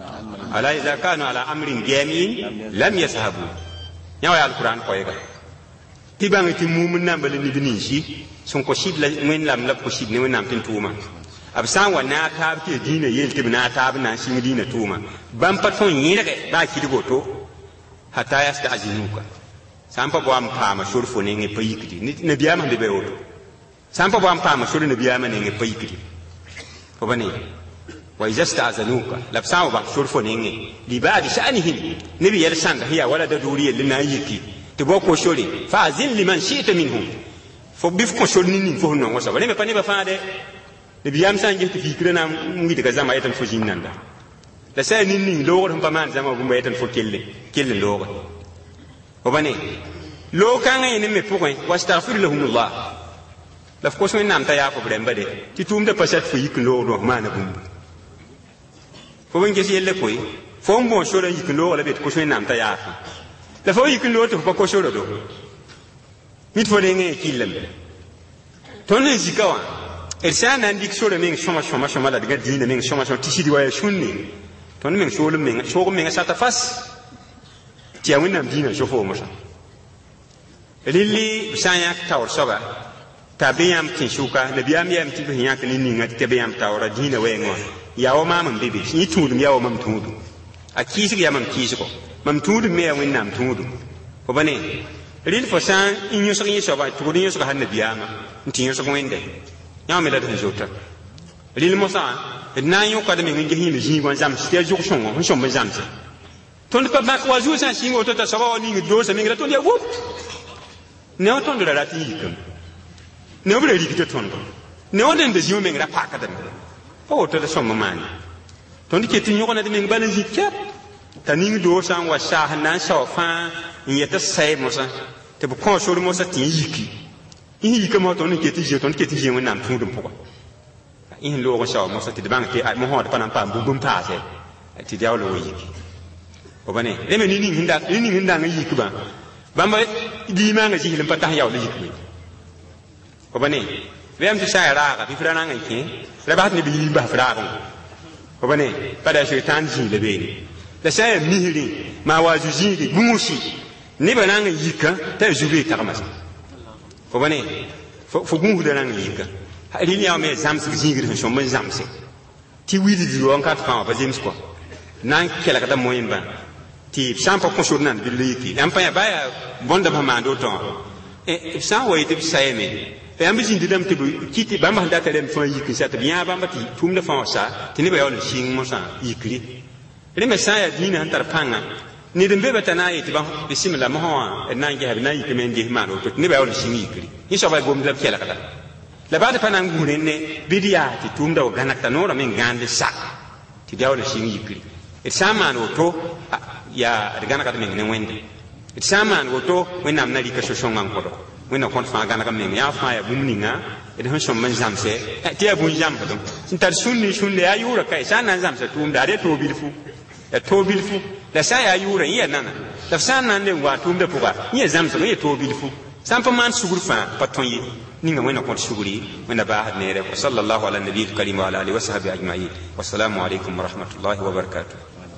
ala amrin jami'in lam yashabu nyawa alquran ko yega ti bangi ti mumun namba le nibini shi sun ko shid la men lam la ko shid ne wonam tin tuma absan wa na ta ti dina yel ti na ta na shi dina tuma ban paton yira ke ba ki digo to hatta yasta ajinuka sampa bo am pa ma shurfo ne ngi payikidi ne biya man de be woto sampa bo am pa ma shuru ne biya man ne ngi payikidi ko bane وإذا استأذنوك لبساو بق شرفو نيني لبعد شأنهم نبي يرسان هي ولا دوري لنا يكي تبوكو شوري فأذن لمن شئت منهم فبيفكو شورنين فهنا وسا ولما بني بفاده نبي يامسان جهت فكرنا ميت كزما يتن فوجين نندا لسا نيني لوغر هم بمان زما بوم يتن كل لوغر وبني لو كان ينمي فوقين واستغفر لهم الله لفكوس من نام تياكو برمبدي تتوم ده بسات فيك لوغر ما نبوم fo ben gesi yelle koy fo mo shoro yikin lo wala bet ko so nam ta ya la fo yikin lo to ko shoro do mit fo de nge killam ton ne zikawa ersan nan dik shoro men shoma la daga dina men shoma tishidi wa shunni ton men shoro men sa ta fas ti awin nam dina shofo mo sa lilli bisanya tawr soba tabiyam kin shuka nabiyam yam ti biya kan ni ngati tabiyam tawra dina we ngo yawo mamam bibi ni tudum yawo mam tudu akisi ya mam kisiko mam tudu me yawin nam tudu ko bane ril fosan inyo so yin so ba tudu yin so han nabiyama ntin so wende yawo me da tin jota ril mosa na yo ka de me ngi hin ji gon zam sti ju shon on shon me zam se ton pa ma wa ju san singo to ta so ba ni do se me ngi ton ya wup ne o ton do la ti yikum ne o bre ri ki ton do ne o den de ji me ngi ra pa ka de o to da somma mani ton ke tin yoko na de min balan zikya taning do san wa sha hanan sha fa yeta sai mosa te bu ko so mosa tin yiki yi ka mo ton ke ti je ton ke ti je won nam tudum poko in lo ko sha mosa ti de bang ke mo ho da panan pa bu bum ta se ti diaw lo yiki o bane le me ni hinda ngi yiki ba bamba di ma nga ji hilim patah yaw lo yiki o bane vem ti sa ra ka bi frana ngai ke la bat ni bi ba fra ko bane pada shaitan ji le be la sa mihiri ma wa juji di mushi ni bana ngai yika ta jubi ta kama ko bane fo gungu da ngai yika ri ni ame zamsi jingiri so man zamsi ti wili di on kat fa ba james ko nan kela kata moyimba ti sampa ko shurnan bi liki am pa ya ba bonda ba ma do to e sa wa ite sayeme e am bisin didam te kiti bamba handa ta dem fa yiki sa ta biya bamba ti tum da fa sa ti ni ba yon sing mo sa yikri re me sa ya dina hantar panga ni dem be batana yi ti ba bismillah mo ha na ngi ha na yiki men di ma do to ni ba yon sing yikri ni so ba gom da kela kata la ba ta pana ngure ne bidiya ti tum da gana ta no ra men gande sa ti da yon sing yikri e sama no to ya gana kata men ne wende e sama no to wenam na rika so shongan ko do wena kon fa gana kam ya fa ya bumninga e de hon man zamse ti ya bun jam badum sintar sunni ya yura kai sana zamse tum da de to bilfu ya to bilfu da sa ya yura iya nana la san nan le wa tum de puga ni exam so ye to bilfu san pa man sugur fa paton yi ninga wena ko suguri wena ba had ne re sallallahu ala nabiyil karim wa ala alihi wa sahbihi ajma'in wassalamu alaikum wa rahmatullahi wa barakatuh.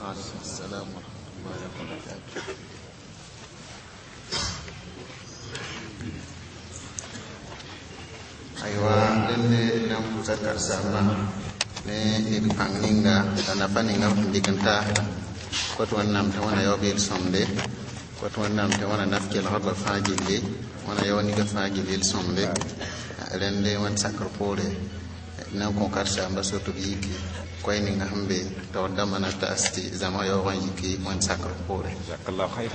aywa denne nam zakar sama ne ni panginga ana paninga dikanta ko to nam ta wana yobe somde ko to nam ta wana nafkel haba fajille wana yoni ga fajille somde rende wan sakar pole na ko karsa amba soto yiki ko ni nga hambe to damana ta asti zama yo wan yiki wan sakar pole jazakallahu khair.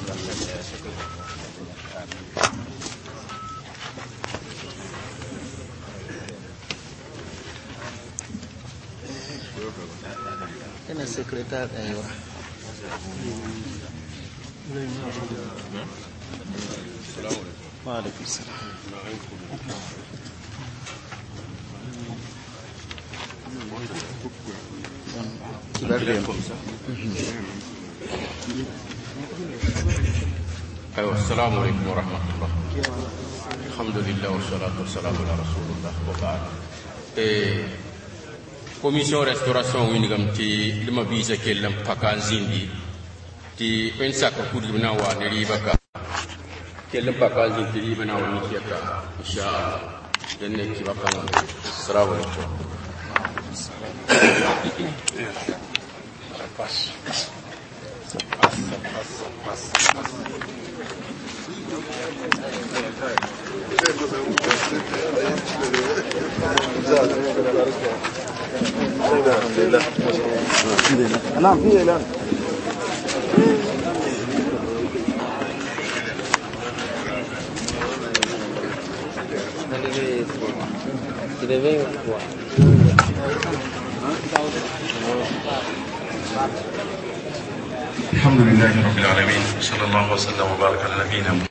Kena sekretar aywa waalaikum salam aywa assalamu alaikum wa rahmatullah alhamdulillah wa salatu wassalamu ala rasulillah wa ba'd. Commission restauration winigam ti lima visa kellam pakan zindi ti en saka kudi bina wa ne ribaka kellam pakan zindi bina wa ni kiyaka inshallah denne ki bakan assalamu alaikum. نعم في إعلان الحمد لله رب العالمين، صلى الله وسلم وبارك على نبينا